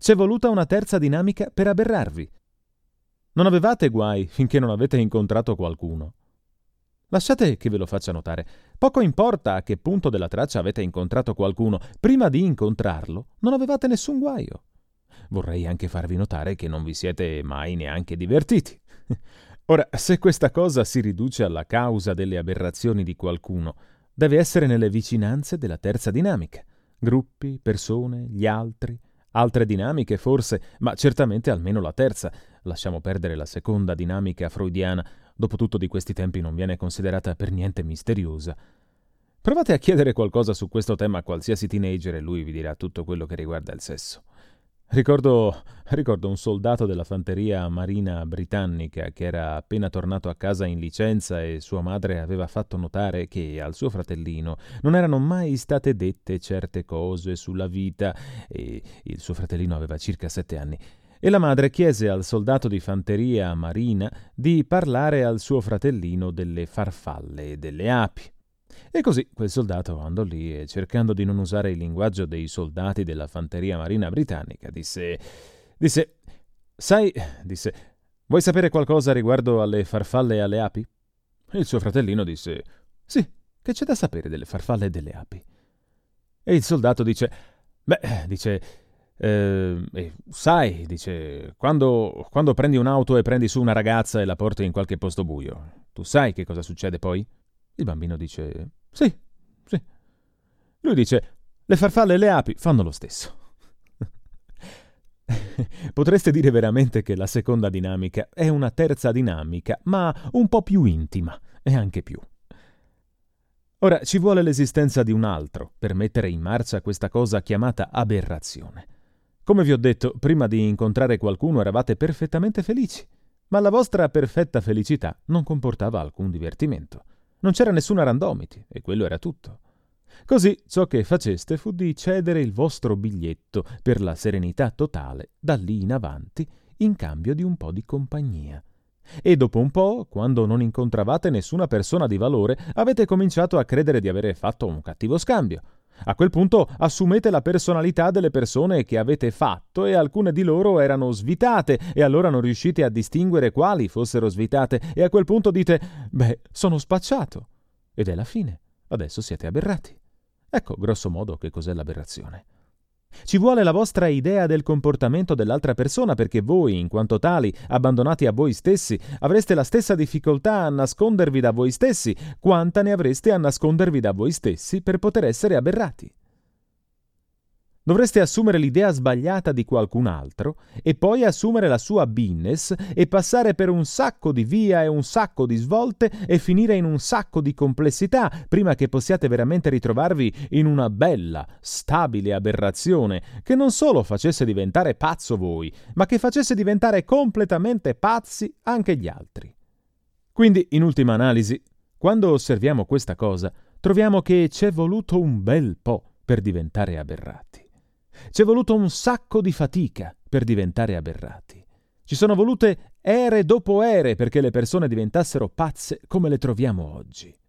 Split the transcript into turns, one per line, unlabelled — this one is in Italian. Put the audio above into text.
C'è voluta una terza dinamica per aberrarvi. Non avevate guai finché non avete incontrato qualcuno. Lasciate che ve lo faccia notare. Poco importa a che punto della traccia avete incontrato qualcuno, prima di incontrarlo non avevate nessun guaio. Vorrei anche farvi notare che non vi siete mai neanche divertiti. Ora, se questa cosa si riduce alla causa delle aberrazioni di qualcuno, deve essere nelle vicinanze della terza dinamica. Gruppi, persone, gli altri, altre dinamiche forse, ma certamente almeno la terza. Lasciamo perdere la seconda dinamica freudiana, dopotutto di questi tempi non viene considerata per niente misteriosa. Provate a chiedere qualcosa su questo tema a qualsiasi teenager e lui vi dirà tutto quello che riguarda il sesso. Ricordo un soldato della fanteria marina britannica che era appena tornato a casa in licenza e sua madre aveva fatto notare che al suo fratellino non erano mai state dette certe cose sulla vita e il suo fratellino aveva circa 7 anni. E la madre chiese al soldato di fanteria marina di parlare al suo fratellino delle farfalle e delle api. E così quel soldato andò lì e, cercando di non usare il linguaggio dei soldati della fanteria marina britannica, disse, «Sai, vuoi sapere qualcosa riguardo alle farfalle e alle api?» E il suo fratellino disse, «Sì, che c'è da sapere delle farfalle e delle api?» E il soldato dice, sai, quando prendi un'auto e prendi su una ragazza e la porti in qualche posto buio, tu sai che cosa succede poi?» Il bambino dice, sì. Lui dice, le farfalle e le api fanno lo stesso. Potreste dire veramente che la seconda dinamica è una terza dinamica, ma un po' più intima, e anche più. Ora, ci vuole l'esistenza di un altro per mettere in marcia questa cosa chiamata aberrazione. Come vi ho detto, prima di incontrare qualcuno eravate perfettamente felici, ma la vostra perfetta felicità non comportava alcun divertimento. Non c'era nessuna randomity, e quello era tutto. Così ciò che faceste fu di cedere il vostro biglietto per la serenità totale da lì in avanti in cambio di un po' di compagnia. E dopo un po', quando non incontravate nessuna persona di valore, avete cominciato a credere di avere fatto un cattivo scambio. A quel punto assumete la personalità delle persone che avete fatto e alcune di loro erano svitate e allora non riuscite a distinguere quali fossero svitate e a quel punto dite sono spacciato. Ed è la fine. Adesso siete aberrati. Ecco grosso modo che cos'è l'aberrazione. Ci vuole la vostra idea del comportamento dell'altra persona perché voi, in quanto tali, abbandonati a voi stessi, avreste la stessa difficoltà a nascondervi da voi stessi quanta ne avreste a nascondervi da voi stessi per poter essere aberrati. Dovreste assumere l'idea sbagliata di qualcun altro e poi assumere la sua business e passare per un sacco di via e un sacco di svolte e finire in un sacco di complessità prima che possiate veramente ritrovarvi in una bella, stabile aberrazione che non solo facesse diventare pazzo voi, ma che facesse diventare completamente pazzi anche gli altri. Quindi, in ultima analisi, quando osserviamo questa cosa, troviamo che c'è voluto un bel po' per diventare aberrati. C'è voluto un sacco di fatica per diventare aberrati. Ci sono volute ere dopo ere perché le persone diventassero pazze come le troviamo oggi.